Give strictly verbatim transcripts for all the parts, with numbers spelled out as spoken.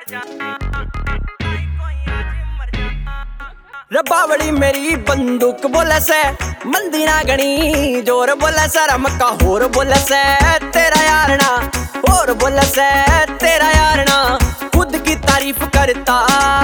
रबावड़ी मेरी बंदूक बोले से मंदी ना गणी जोर बोले से रमका होर बोले से तेरा यार ना और बोले से तेरा यार ना खुद की तारीफ करता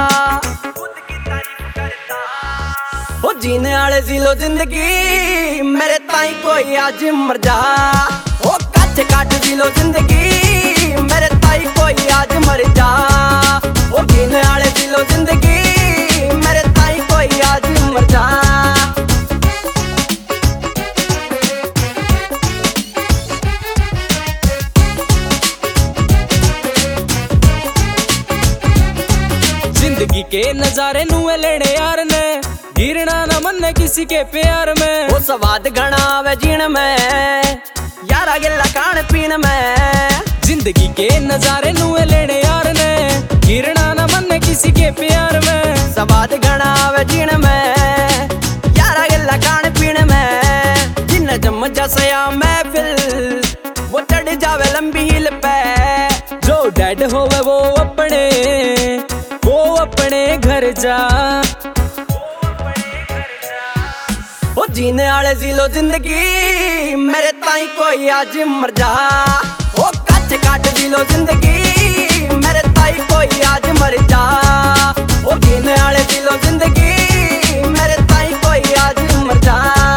ओ जीने वाले जी लो जिंदगी मेरे ताई कोई आज मर जा ओ कच काट जी लो जिंदगी मेरे ताई कोई आज मर जा ओ जीने वाले जी लो जिंदगी मेरे ताई कोई आज मर जा। जिंदगी के नजारे नुए लेने यार ने गिरना न मन किसी के प्यार में वो स्वाद घना वे जीण में यारा गिला खान पीन में जिंदगी के नजारे नुए लेने यार ने गिरना न मन किसी के प्यार में स्वाद घना वे जीण में यारा गिला खान पीन में जिन जम जसया महफिल वो चढ़ जावे लंबी हिल पे जो डेड होवे वो अपने वो अपने घर जा ओ जीने वाले जी लो जिंदगी मेरे ताई कोई आज मर जा ओ कच काट जी लो जिंदगी मेरे ताई कोई आज मर जा ओ जीने वाले जी लो जिंदगी मेरे ताई कोई आज मर जा।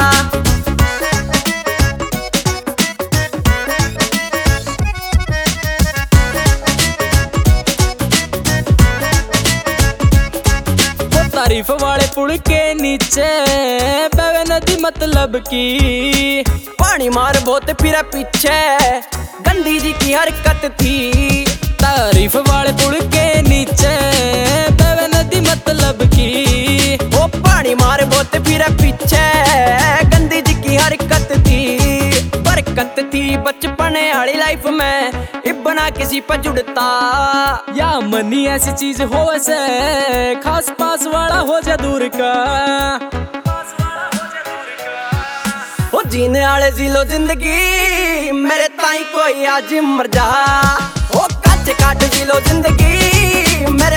तारीफ वाले पुल के नीचे बहवे नदी मतलब की पानी मार बहुत फिर पीछे गंदी जी की हरकत थी। तारीफ वाले पुल के नीचे बहवे नदी मतलब की वो पानी मार बहुत फिर पीछे गंदी जी की हरकत थी। बरकत थी बचपन वाली लाइफ में इबना किसी पर जुड़ता या मनी ऐसी चीज हो से खास पास वाला हो जा दूर का ओ जीने वाले जी लो जिंदगी मेरे ताई कोई आज मर जा ओ कच काट जी लो जिंदगी मेरे